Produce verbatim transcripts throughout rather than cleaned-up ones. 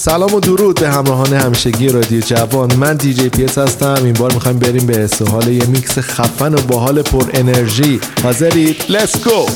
سلام و درود به همراهان همیشگی رادیو جوان. من دی جی پی اس هستم. این بار میخوایم بریم به استحال یه میکس خفن و باحال پر انرژی. حاضرید؟ Let's go.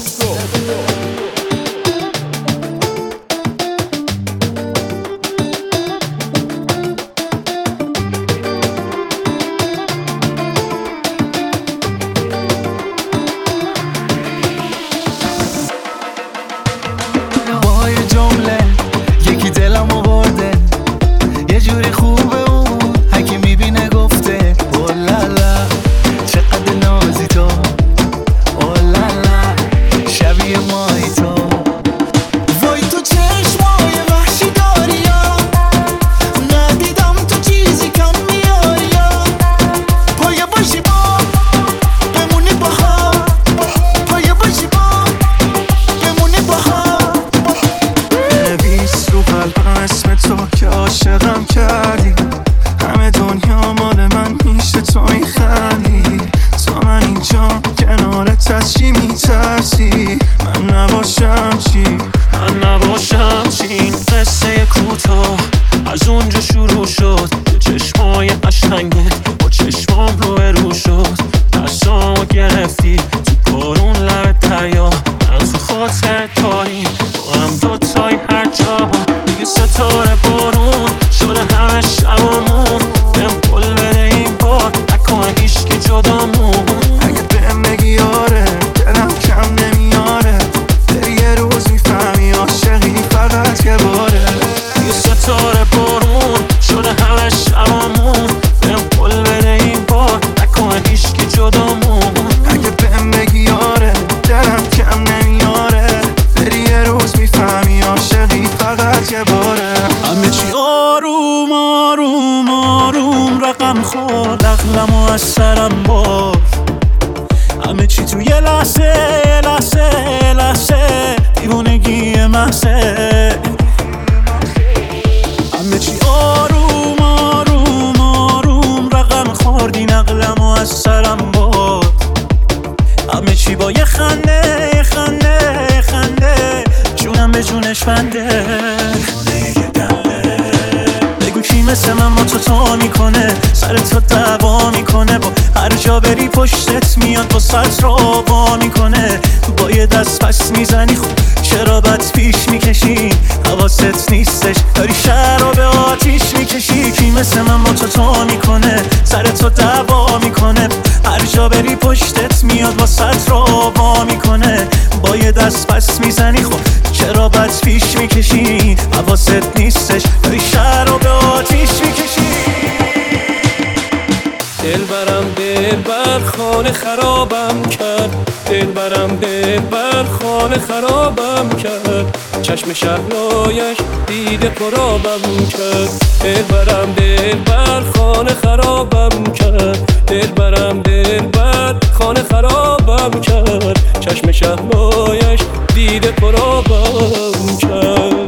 چشم شهلایش دیده پرابم کرد. دل برم دل بر خانه خرابم کرد. دل برم دل بر خانه خرابم کرد. چشم شهلایش دیده پرابم کرد.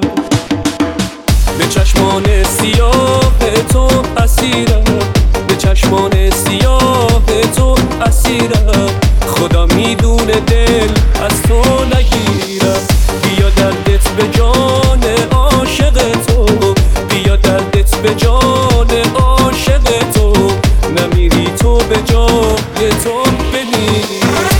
به چشمان سیاه تو اسیرم. به چشمان سیاه تو اسیرم. خدا میدونه دل از تو نگیرم. بیا دردت به جان عاشق تو. بیا دردت به جان عاشق تو. نمیری تو به جای تو بمیری.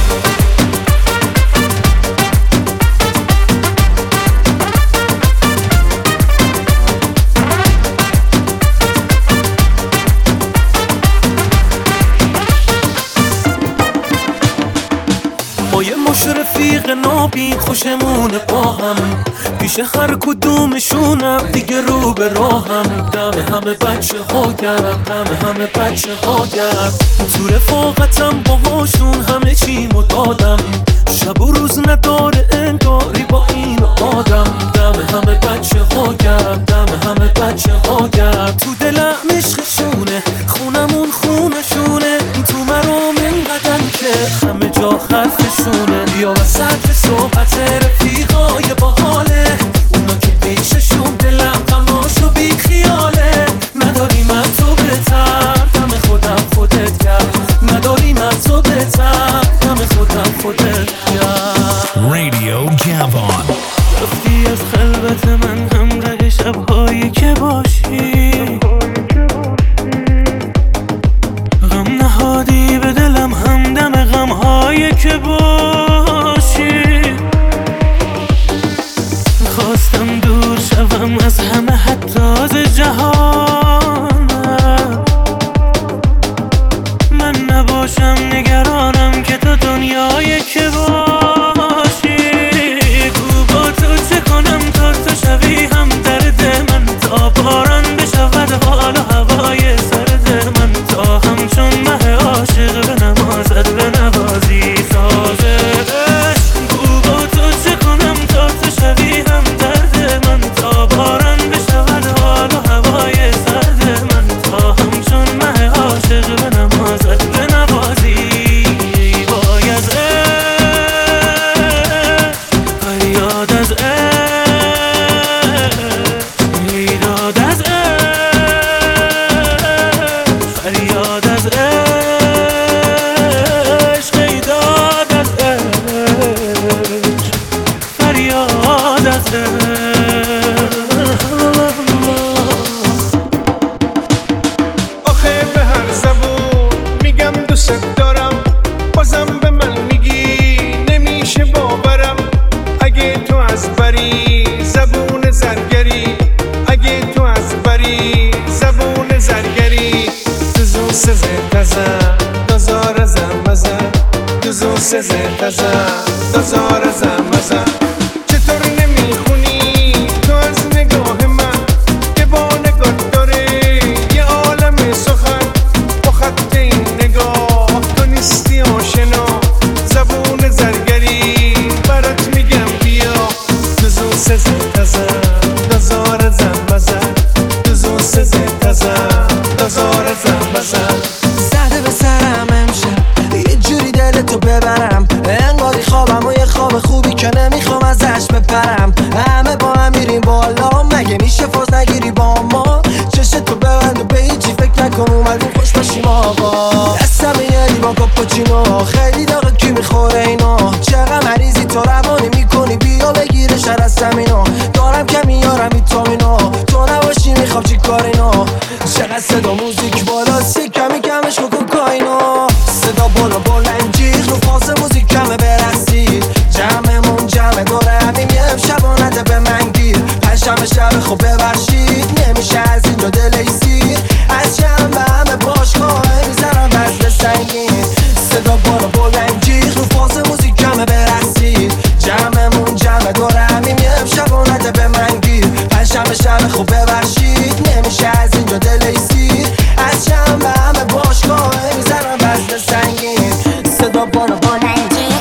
رفیق نابین خوشمونه با هم. پیش هر کدومشونم دیگه رو به راهم. دم همه بچه ها گرم. دم همه بچه ها گرم. تو رفاقتم باهاشون همه چی مدادم. شب و روز نداره انگاری با این آدم. دم همه بچه ها گرم. دم همه بچه ها گرم. تو دلم عشقشونه. خونمون خونشونه. تو مرام اینقدر که همه جا حرفشونه. بیا وسط صحبت رفیقای باحاله. اونا که پیششون دلم غماشو بی خیاله. نداریم از تو بهتر دم خودم خودت کرد. نداریم از تو بهتر دم خودم خودت کرد. رادیو جوان رفتی از خلوت من همراه شبهایی که باش بزن دازار زن بزن دوزون سزه بزن دازار زن بزن چطور نمیخونی تو از نگاه من که با نگاه داره یه عالم سخن با خط این نگاه تو نیستی آشنا زبون زرگری برات میگم بیا دوزون سزه بزن دازار زن بزن دوزون سزه بزن دازار زن بزن زده به سرم امشب یه جوری دلتو ببرم انقدی خوابم و یه خواب خوبی که نمیخوام ازش بپرم همه با هم میریم بالا مگه میشه فاز نگیری با ما چشتو ببند و به هیچی فکر نکن اومدیم خوش باشیم آقا دستم یه لیوان کاپوچینو خیلی داغه کی میخوره اینا چقدر مریضی تو روانی میکنی بیا بگیره شر از زمینا دارم که میارم ویتامینا تو نباشی میخوام چی کار اینا چقدر صدا موزیک بالاست یه کمی کمش کن کوکائینا صدا بالا بلند جیغ رو فاز موزیک کمه برسید جمعمون جمع داره همین یه امشبانده به من گیر پنجشنبه شب خوب ببخشید نمیشه از اینجا دلیسی از جمع همه باشگاه میزنم وزن سنگین صدا بالا بلند جیغ رو فاز موزیک کمه برسید جمعمون جمع داره همین یه امشبانده به من گیر پنجشنبه شب خوب ببخشید نمیشه از اینجا دلیسی از جمع همه باشگاه میزنم وزن سنگین صدا بالا بلند جیغ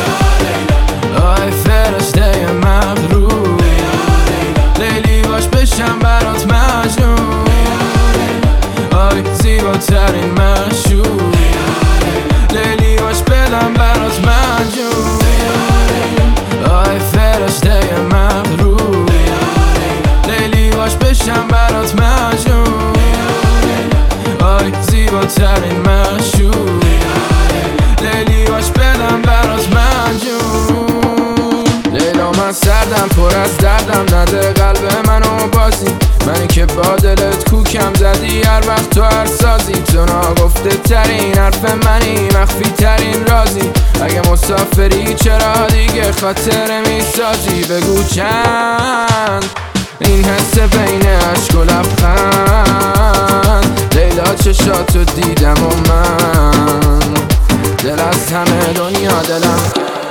آی فرشته مغرور لیلی باش بشم برات مجنون آی زیباترین مشهور لیلی باش بدم برات مجنون آی فرشته مغرور لیلی باش بشم برات مجنون آی زیباترین مشهور لیلی باش بدم برات مجنون لیلا من سردم پر از دردم نده قلب منو بازی منی که با دلت کوکم زدی هر وقت تو هر سازی تو ناگفته ترین حرف منی مخفی ترین رازی اگه مسافری چرا دیگه خاطره میسازی بگو چند این حس بین عشق و لبخند لیلا چشاتو دیدم و من دل از همه دنیا دلم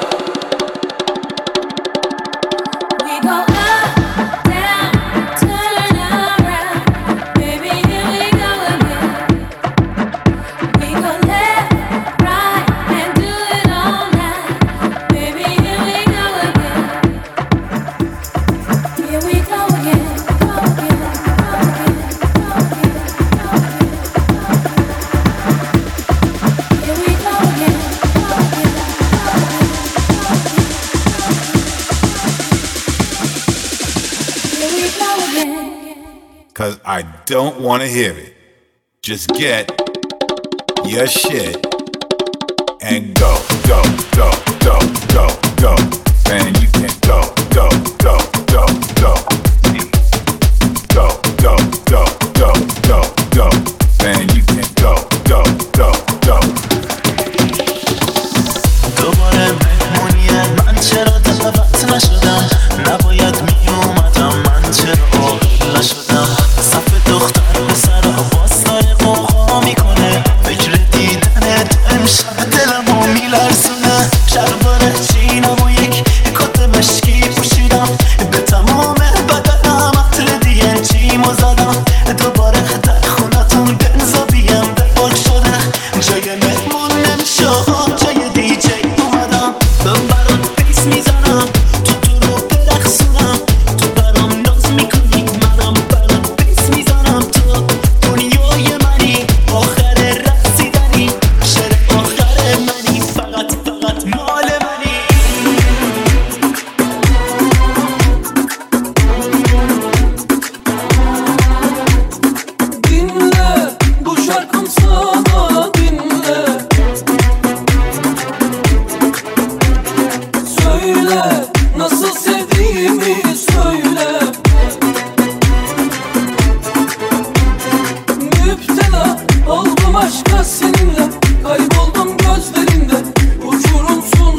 Cause I don't want to hear it. Just get your shit and go, go, go, go, go, go. Man, you can go, go, go, go, go. Go, go, go, go, go, go. Man, you can go, go, go, go. دوباره مهمونیه من چرا دعوت نشدم نباید می اومدم من چرا عاقل نشدم صف دختر پسر باز داره قوقا میکنه فکر دیدنت امشب دلمو میلرزونه شلوار چینم و یک کت مشکی پوشیدم به تمام بدنم عطر دی ان جیمو زدم دوباره در خونتون بنزا بیم به پاک شده جای مهمون نمیشه جای دی جی اومدم من برات بیس میزنم تو تو رو برقصونم تو برام ناز میکنی منم برات بیس میزنم تو دنیای منی آخر رسیدنی شعر آخر منی فقط فقط مال منی Dinle bu şarkım sana dinle Söyle nasıl sevdiğimi söyle Müptela oldum aşka seninle Kayboldum gözlerinde Uçurumsun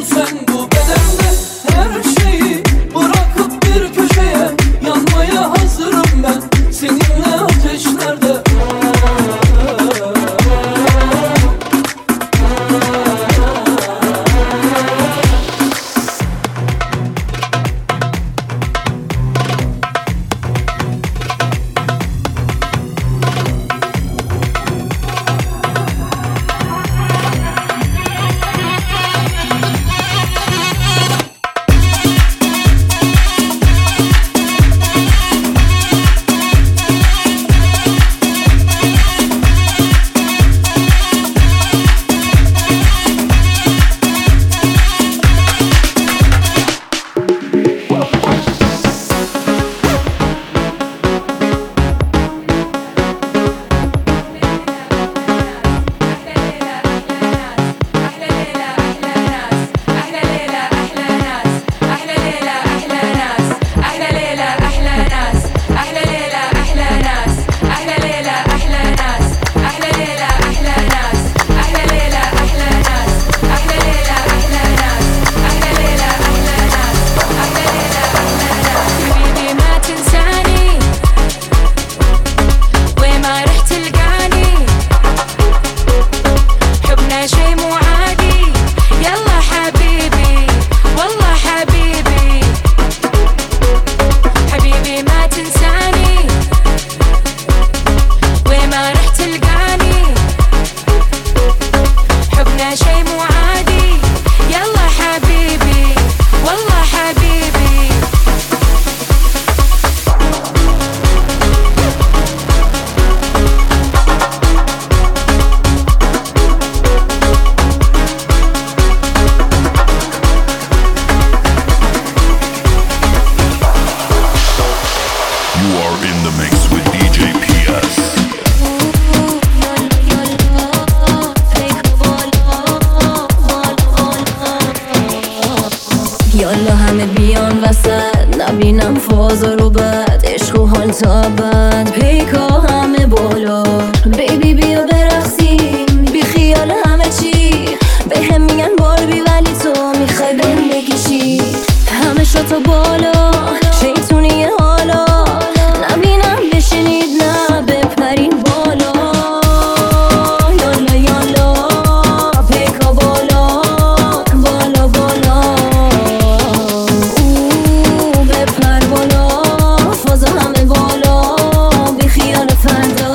ببینم فازا رو بد عشق و حال تا بد پیکا همه بالا بیبی بیا برقصیم بی خیال همه چی به هم میگن باربی ولی تو میخوای بهم بگی چی همه شاتا بالا شیطونی حالا نبینم بشینید نه بپرین بالا یالا یالا پیکا بالا بالا بالا او بپر بالا فازا همه بالا بی خیال فردا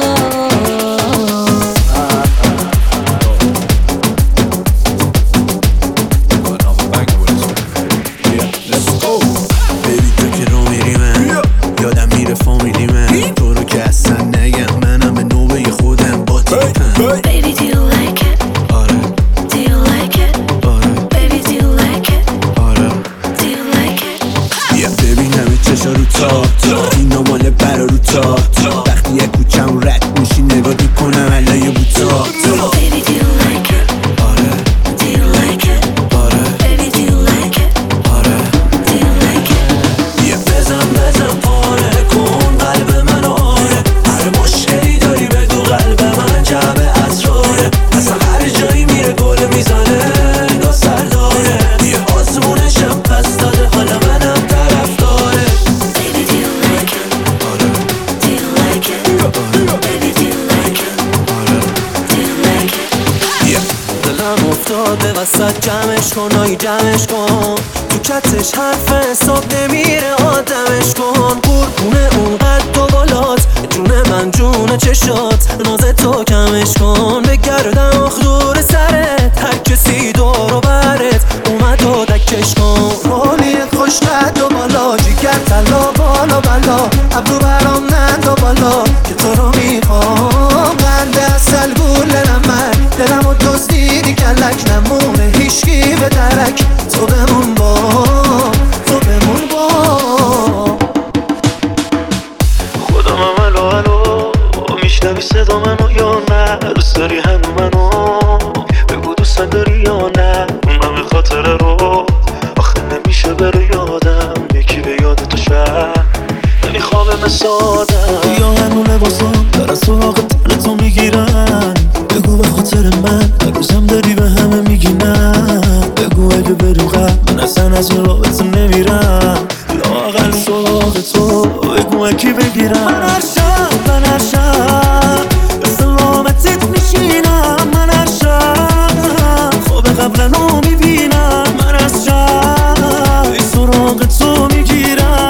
جمعش کن آی جمعش کن تو چتش حرف حساب نمیره آدمش کن قربونه اون قد و بالات جون من جون چشات ناز تو کمش کن بگردم آخ دور سرت هر کسی دور و برت اومد و دکش کن رولی خوش قد و بالا جیگر تلا بالا بالا ابرو برام نند و بالا که تو رو میخوام قند اصل گوله من دلم و دزدیدی کلک نمونه هیشگی به درک تو بمون با تو بمون با خودم هم الو الو میشنوی صدا منو یا نه دوست داری هنو منو بگو دوست داری یا نه اونم به خاطر رو آخه نمیشه بره یادم یکی به یاد تو شد نمیخوام مسادم یا هنو لباسم در سراغ تن تو میگیرن بگو به خاطر من روزم داری به همه میگی نه بگو اگه بریم قبل من اصلا از این رابطه نمیرم لااقل سراغ تو بگو اکی بگیرم من هر شب من هر شب به سلامتت میشینم من هر شب خواب قبلنو میبینم من از شب به سراغ تو میگیرم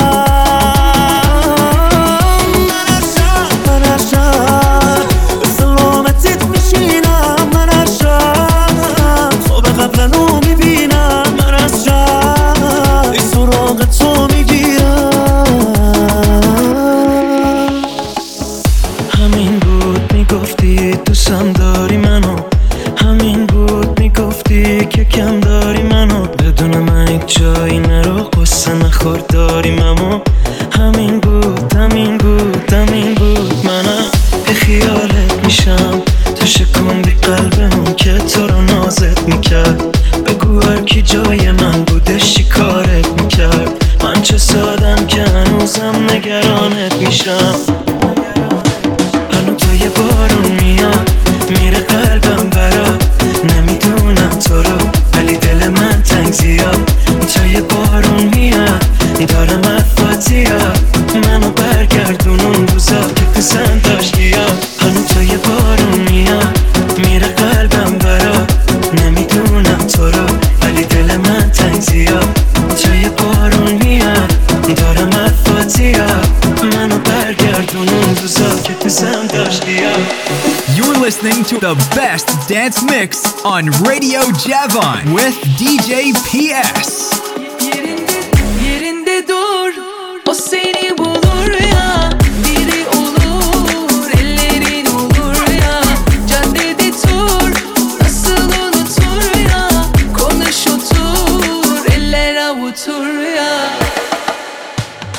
دوستم داری منو همین بود میگفتی که کم داری منو بدون من یک جایی نرو قصه نخور داریم اما همین بود همین بود همین بود منم به خیالت میشم تو شکوندی قلبمون که تو رو نازت میکرد بگو هر کی جای من بودش چی کارت میکرد من چه سادم که هنوزم نگرانت میشم هنو تو یه بارون میاد میره قلبم برا نمیدونم تو رو ولی دل من تنگ زیاد تو یه بارون میاد دارم افاتیا منو برگردون اون روزا که پسند داشت گیا هنو تو یه بارون میاد میره قلبم برا نمیدونم تو رو ولی دل من تنگ زیاد تو یه بارون میاد دارم افاتیا منو برگردون اون روزا که پسند داشت گیا. You're listening to the best dance mix on Radio Javon with D J P S. Yerinde, yerinde dur, o seni bulur ya. Biri olur, ellerin olur ya. Caddede tur, nasıl unutur ya. Konuş otur, eller avutur ya. تو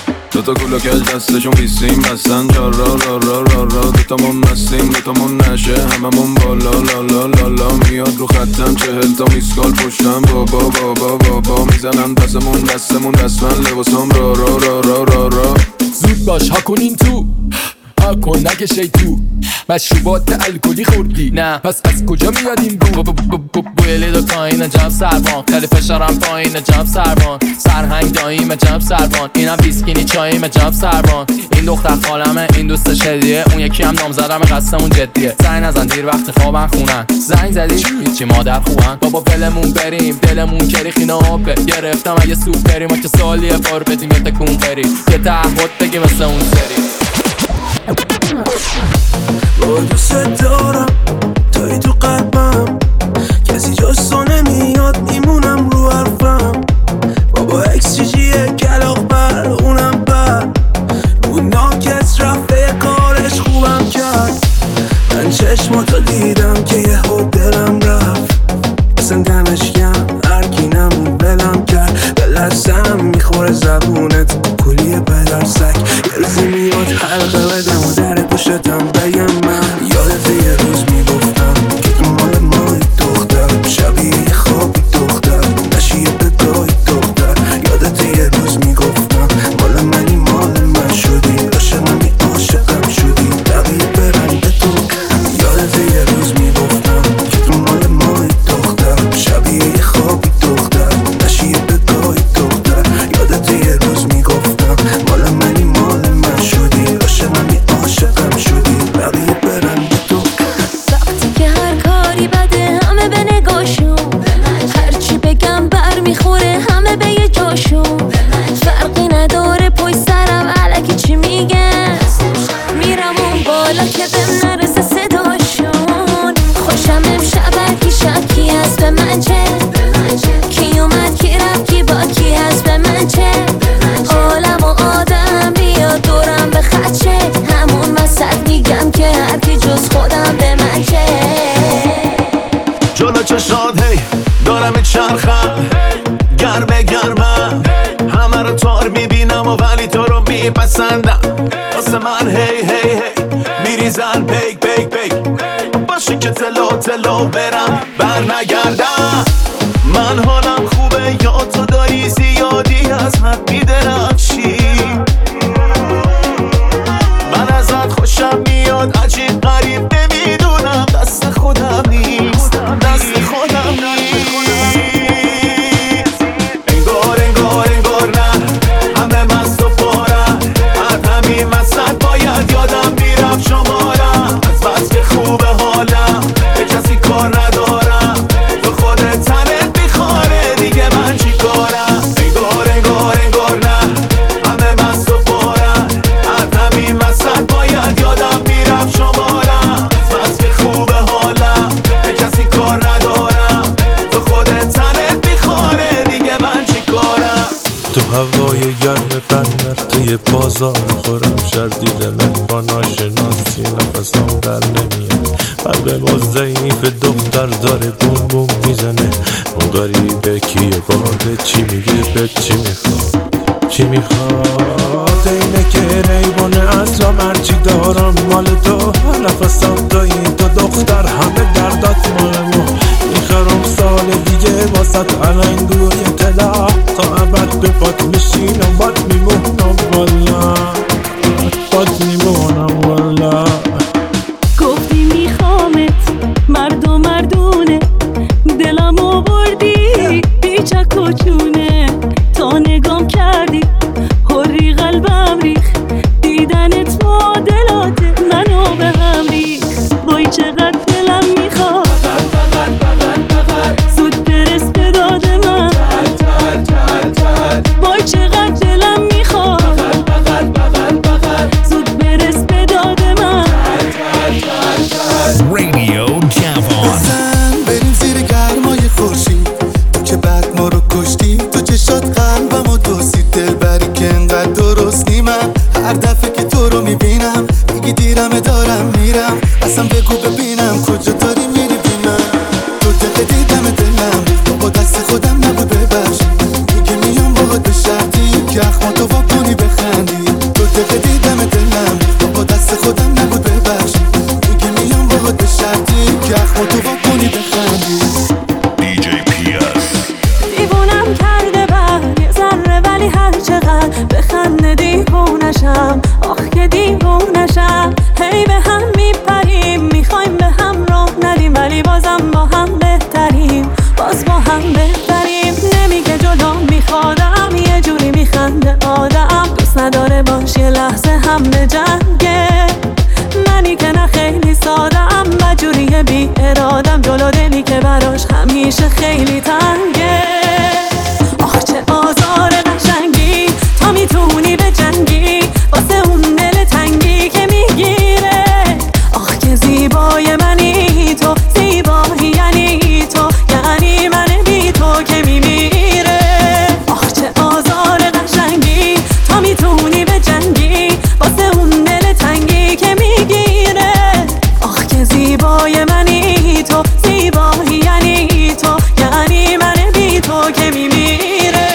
دوتا گولا کج دستشون بیستیم بستن جا را را را را را دوتامون مستیم دوتامون نشه هممون بالا لا لا لا لا میاد رو خطم چهل تا میسکال پشتم بابا بابا بابا میزنن پسمون دستمون دستمن لباسم را را را را را را زود باش ها کنین تو ها کن نکشه تو مشروبات الکلی خوردی نه پس از کجا میاد این بو بوی لیدو پایین جب سربان خیلی فشارم پایین جب سربان سرهنگ داییم جب سربان اینم بیسکینی چاییم جب سربان این دختر خالمه این دوست شدیه اون یکی هم نام زدم قصمون جدیه زنگ نزن دیر وقت خوابن خونن زنگ زدی هیچی مادر خوبن بابا ولمون بریم دلمون کری خینا آبه گرفتم اگه سوپری ما که سالیه بار بدیم یه تکون بریم یه تعهد بگی مثل اون سری با دوست دارم توی تو قلبم کسی جز تو نمیاد میمونم رو حرفم بابا اکسیجیه کلاق بر اونم بر اون ناکس رفته کارش خوبم کرد من چشماتو دیدم که یه خود دلم رفت اصلا دمش گم هرکی نمون بلم کرد به لرزم میخوره زبونت کلیه پدر سک یه روزی میاد حلقه بدم و در پشتم بگم من یادت یه روز میگفتم که تو مال مای دختر شبیه خوابی دختر نشیه بگاهی دختر یادت یه روز میگفتم مال منی مال من شدی عاشقمی عاشقم شدی بقیه برن به تو یادت یه روز میگفتم که تو مال مای دختر شبیه خوابی دختر نشیه بگاهی دختر یادت یه روز میگفتم مال منی مال من شدی عاشقمی عاشقم شدی بقیه برن به تو وقتی که هر کاری بده همه به نگاشون هرچی بگم بر میخوره همه به یه جاشون فرقی نداره پشت سرم علکی چی میگن میرم اون بالا که بهم نرسه صداشون خوشم امشب هرکی شب کی هست به من چه کی اومد کی رفت کی با کی هست به من چه عالم و آدم بیاد دورم به خدشه همون وسط میگم که هرکی جز خودم به من چه جلو چشات هی دارم چرخم گرمه گرمم همه رو تار میبینم و ولی تو رو میپسندم واسه من هی هی هی میریزن پیک پیک پیک باشه که تلو تلو برم بر نگردم من حالم خوبه یا تو داری زیادی از حد میدرخشی من ازت خوشم میاد عجیب غریب نمیدونم دست خودم نیست دست خودم نیست انگار انگار انگار نه همه مست و پارم از همین وسط باید یادم میرفت شمارم از بس که خوبه حالم به کسی کار ندارم تو خودت تنت میخواره دیگه من چی کارم انگار انگار انگار نه همه مست و پارم از همین وسط باید یادم میرفت شمارم از بس که خوبه حالم به کسی کار ندارم تو خودت تنت میخواره دیگه من چی کارم تو هوای گرم بندر توی بازار خورم شردی دلم با ناشناسی نفسم در نمیاد قلب ما ضعیف دختر داره بوم بوم میزنه اون غریبه کیه باده چی میگه به چی میخواد چی میخواد اینه که ریبانه اصلا مرچی دارم مال تو نفسم توی تو دختر همه دردات مالمو میخرم سال دیگه واسط علنگ روی تلا تا ابد به پات میشینم بات میمونم والا بات میمونم والا گفتی میخوامت مرد و مردونه دلم آوردی بیچک و چونه تا نگام کردی هری قلبم ریخ دیدنت معادلات منو به هم ریخ وای چقدر دلم میخواد زود برس به داد من وای چقدر دلم میخواد زود برس به داد من Radio Javon. بزن بریم زیر گرمای خورشید تو که بعد ما رو کشتی خیلی تنگه. آخ چه آزار قشنگی، تا میتونی به جنگی واسه اون دل تنگی که میگیره. آخ که زیبای منی تو، زیبایی یعنی تو، یعنی من بی تو که میمیره. آخ چه آزار قشنگی، تا میتونی به جنگی واسه اون دل تنگی که میگیره. آخ که زیبای منی تو، زیبایی یعنی تو، یعنی من بی تو که میمیره.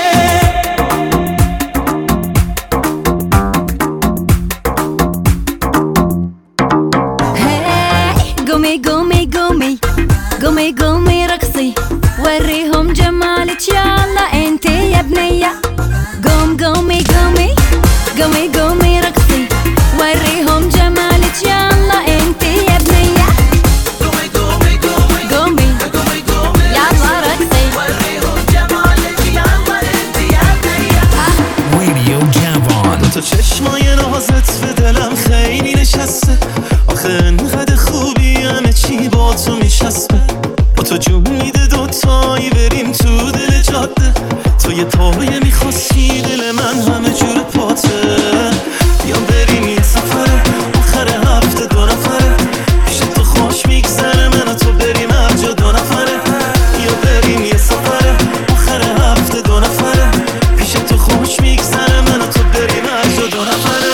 قومي قومي قومي قومي قومي رقصي، وريهم جمالك يلا انتي يا بنية. قوم قومي قومي قومي قومي رقصي، وريهم جمالك يلا انتي يا بنية. قومي قومي قومي قومي قومي قومي يلا رقصي، وريهم جمالك يلا انتي يا بنية. Radio Javon. تو چشمای نازت به دلم خیلی نشسته، آخه انقدر خوبی همه چی با تو میچسبه. با تو جون میده دوتایی بریم تو دل جاده، تو یه پایه میخواستی دل من همه جور پاته. یا بریم یه سفره آخر هفته دو نفره، پیش تو خوش میگذره من و تو بریم هر جا دو نفره. یا بریم یه سفره آخر هفته دو نفره، پیش تو خوش میگذره من و تو بریم هر جا دو نفره.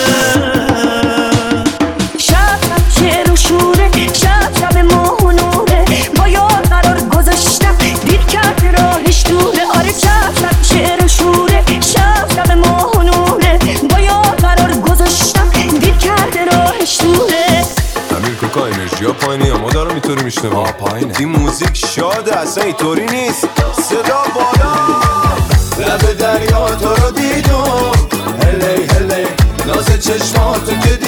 شب شعر و شوره، شب شب ماه و نوره، با یار قرار گذاشتم دیر کرده راهش دوره. آره شب شب شعر و شوره، شب شب ماه و نوره، با یار قرار گذاشتم دیر کرده راهش دوره. امیر کوکا انرژی ها پایینه یا ما دارم اینطوری میشنم؟ ها پایینه. این موزیک شاده اصلا اینطوری نیست. صدا بالا، لب دریا تو رو دیدم، هلی هلی ناز چشماتو که